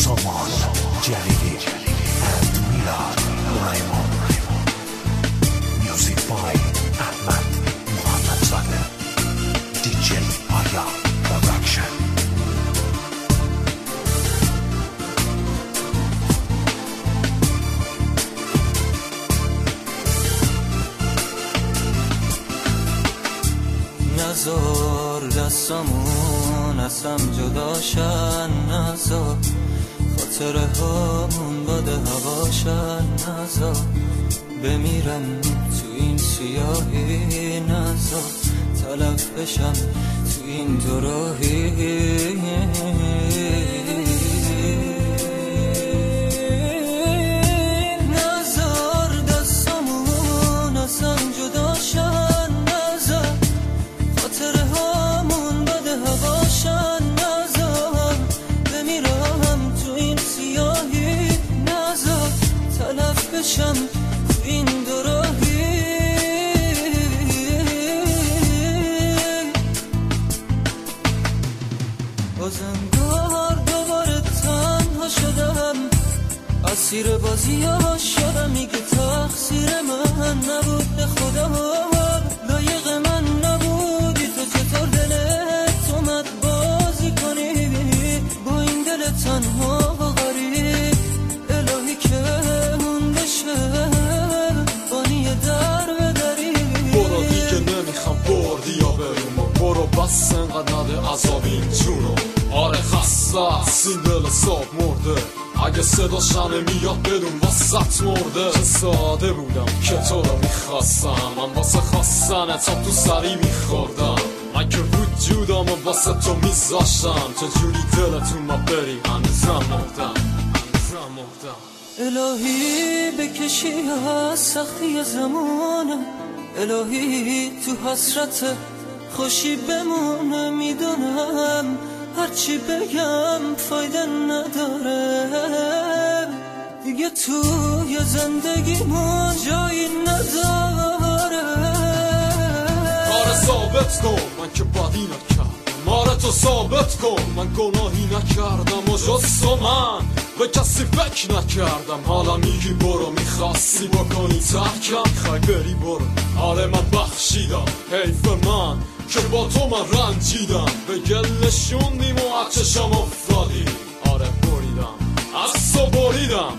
سامان جلیلی and میلاد رایمان. میوزیک بای احمد محمدزاده. دیجی آریا پروداکشن. نزار دستامون از هم جداشن، نزار خاطره هامون باد هواشن، نزار بمیرم تو این سیاهی، نزار تلف بشم تو این دوراهی. نزار دستامون از هم جداشن، بشم تو این دوراهی. بازنگار دوباره تنها شدم، اسیر بازی ها شدم، میگه تقصیر من نبود، به خدا لایق من نبودی. تو چطور دلت اومد بازی کنی با این دل تنها و غریب؟ الهی که بانی در بدری. برو دیگه نمیخوام بردی یا بریم، برو بس انقدر نده عذاب این جونو. آره خسته است این دل صاب مرده، اگه صداشن میاد بدون واسط مرده. چه ساده بودم که تو رو میخواستم، من واسه خواستن تا تو سری میخوردم. من که وجودم و واسه تو میذاشتم، چجوری دلتون ما بریم هنوزم مردم. الهی بکشی از سختی زمانه، الهی تو حسرت خوشی بمونه. میدونم هرچی بگم فایده نداره، دیگه توی زندگیمون جایی نداره. آره ثابت کن من که بدی نکردم، آره تو ثابت کن من گناهی نکردم و جز تو من به کسی فکر نکردم. حالا میگی برو، میخواستی بکنی ترکم، میخوای بری برو. آره من بخشیدم، حیف من که با تو من رنجیدم. به گل نشوندیم و عطشم افتادی. آره بریدم از تو بریدم.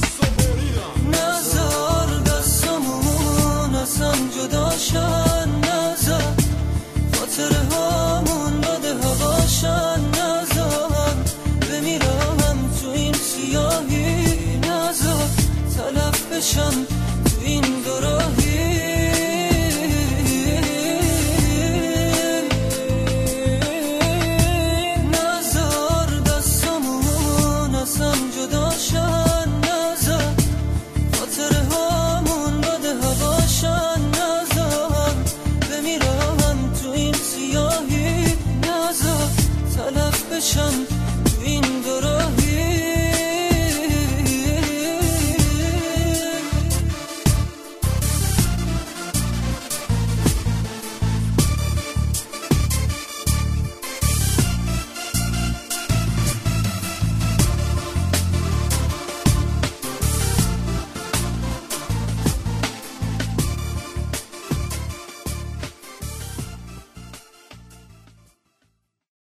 نزار دستامون از هم جداشن، نزار خاطره هامون باد هواشن، نزار بمیرم تو این سیاهی، نزار تلف بشم تو این دوراهی. نزار دستامون از هم جداشن، نزار خاطره هامون باد هواشن، نزار بمیرم تو این سیاهی، نزار تلف بشم